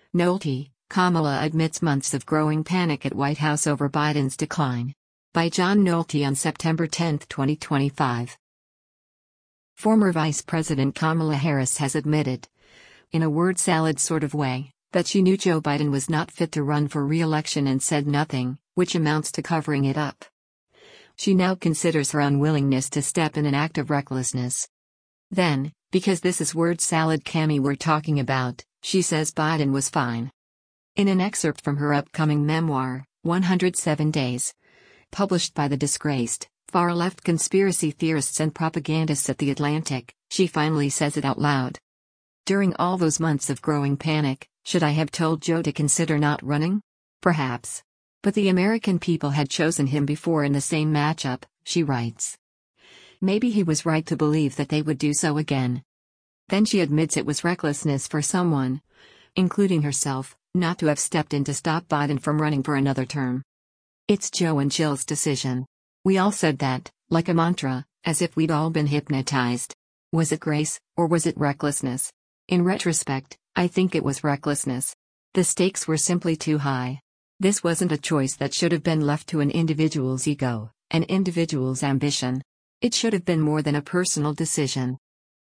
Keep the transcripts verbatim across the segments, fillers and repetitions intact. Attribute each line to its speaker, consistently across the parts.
Speaker 1: Nolte, Kamala admits months of growing panic at White House over Biden's decline. By John Nolte on September tenth, twenty twenty-five. Former Vice President Kamala Harris has admitted, in a word salad sort of way, that she knew Joe Biden was not fit to run for re-election and said nothing, which amounts to covering it up. She now considers her unwillingness to step in an act of recklessness. Then, because this is word salad Cami we're talking about, she says Biden was fine. In an excerpt from her upcoming memoir, one hundred seven days, published by the disgraced, far-left conspiracy theorists and propagandists at The Atlantic, she finally says it out loud. During all those months of growing panic, should I have told Joe to consider not running? Perhaps. But the American people had chosen him before in the same matchup, she writes. Maybe he was right to believe that they would do so again. Then she admits it was recklessness for someone, including herself, not to have stepped in to stop Biden from running for another term. It's Joe and Jill's decision. We all said that, like a mantra, as if we'd all been hypnotized. Was it grace, or was it recklessness? In retrospect, I think it was recklessness. The stakes were simply too high. This wasn't a choice that should have been left to an individual's ego, an individual's ambition. It should have been more than a personal decision.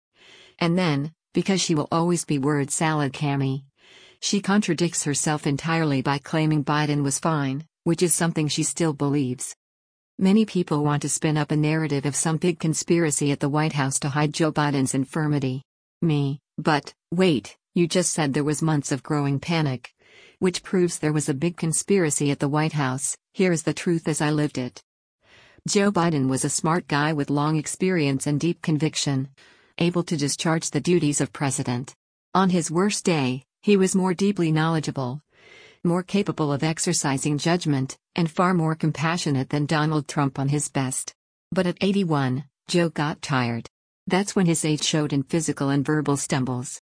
Speaker 1: And then, because she will always be word salad Cami, she contradicts herself entirely by claiming Biden was fine, which is something she still believes. Many people want to spin up a narrative of some big conspiracy at the White House to hide Joe Biden's infirmity. Me, but, wait, you just said there was months of growing panic. Which proves there was a big conspiracy at the White House. Here's the truth as I lived it. Joe Biden was a smart guy with long experience and deep conviction, able to discharge the duties of president. On his worst day, he was more deeply knowledgeable, more capable of exercising judgment, and far more compassionate than Donald Trump on his best. But at eighty-one, Joe got tired. That's when his age showed in physical and verbal stumbles.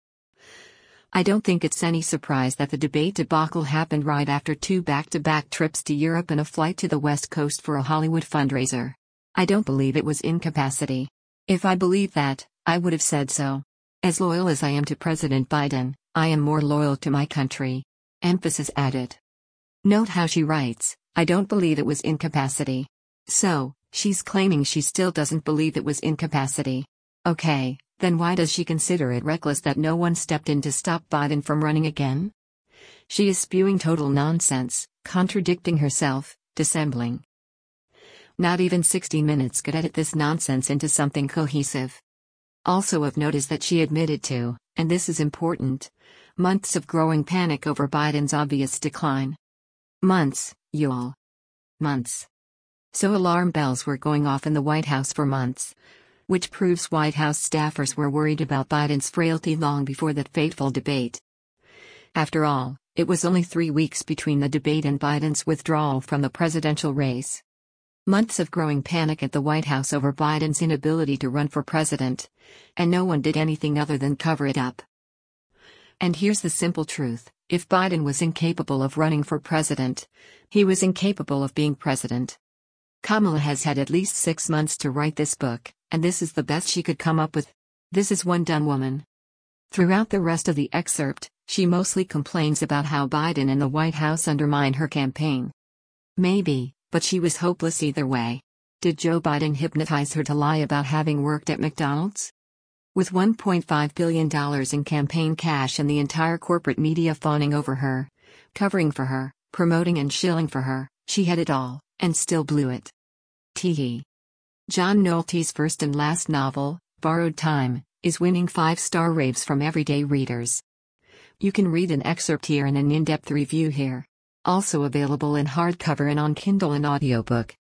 Speaker 1: I don't think it's any surprise that the debate debacle happened right after two back-to-back trips to Europe and a flight to the West Coast for a Hollywood fundraiser. I don't believe it was incapacity. If I believed that, I would have said so. As loyal as I am to President Biden, I am more loyal to my country. Emphasis added. Note how she writes, I don't believe it was incapacity. So, she's claiming she still doesn't believe it was incapacity. Okay. Then why does she consider it reckless that no one stepped in to stop Biden from running again? She is spewing total nonsense, contradicting herself, dissembling. Not even sixty minutes could edit this nonsense into something cohesive. Also of note is that she admitted to, and this is important, months of growing panic over Biden's obvious decline. Months, y'all. Months. So alarm bells were going off in the White House for months. Which proves White House staffers were worried about Biden's frailty long before that fateful debate. After all, it was only three weeks between the debate and Biden's withdrawal from the presidential race. Months of growing panic at the White House over Biden's inability to run for president, and no one did anything other than cover it up. And here's the simple truth, if Biden was incapable of running for president, he was incapable of being president. Kamala has had at least six months to write this book, and this is the best she could come up with. This is one done woman. Throughout the rest of the excerpt, she mostly complains about how Biden and the White House undermine her campaign. Maybe, but she was hopeless either way. Did Joe Biden hypnotize her to lie about having worked at McDonald's? With one point five billion dollars in campaign cash and the entire corporate media fawning over her, covering for her, promoting and shilling for her, she had it all, and still blew it. Tee. John Nolte's first and last novel, Borrowed Time, is winning five-star raves from everyday readers. You can read an excerpt here and an in-depth review here. Also available in hardcover and on Kindle and audiobook.